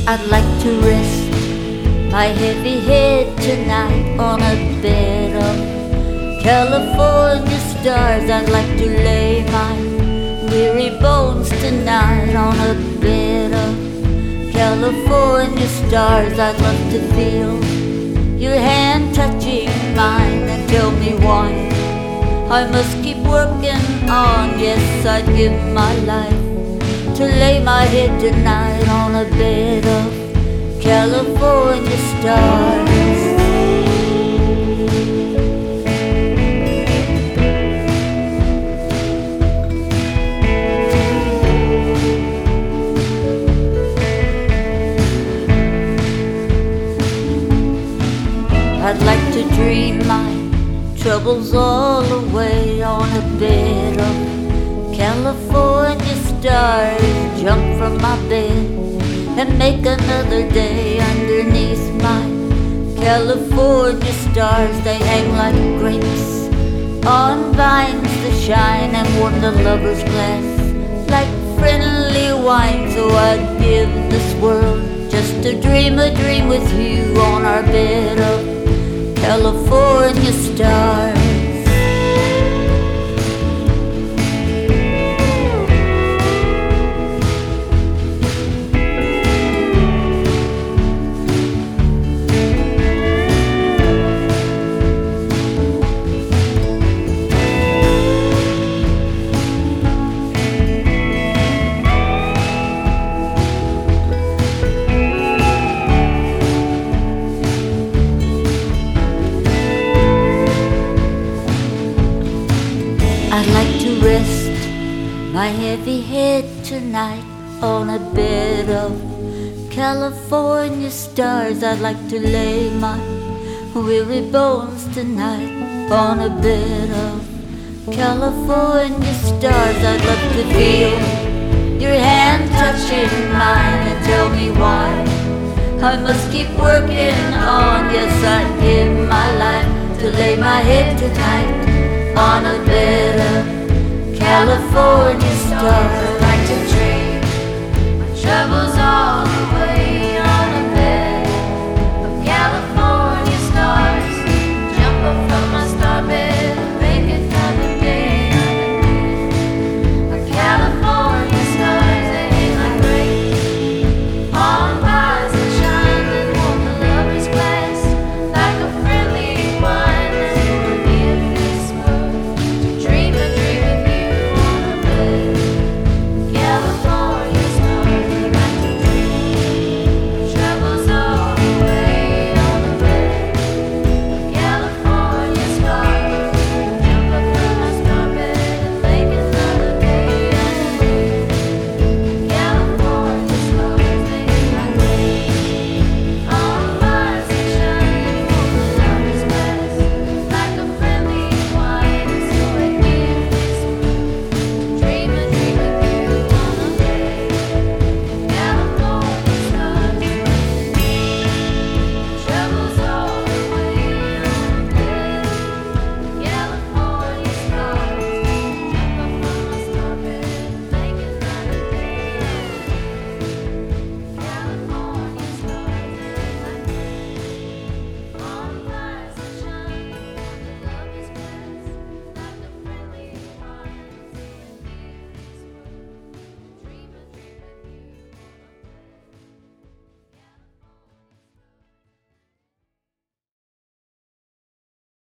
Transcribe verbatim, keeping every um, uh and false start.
I'd like to rest my heavy head tonight on a bed of California stars. I'd like to lay my weary bones tonight on a bed of California stars. I'd love to feel your hand touching mine and tell me why I must keep working on. Yes, I'd give my life to lay my head tonight on a bed of California stars. I'd like to dream my troubles all away on a bed of California stars. Jump from my bed and make another day underneath my California stars. They hang like grapes on vines that shine and warm the lover's glass like friendly wine. So I'd give this world just to dream a dream with you on our bed of California stars. I'd like to rest my heavy head tonight on a bed of California stars. I'd like to lay my weary bones tonight on a bed of California stars. I'd love to feel your hand touching mine and tell me why I must keep working on. Yes, I'd give my life to lay my head tonight on a bed of California stars.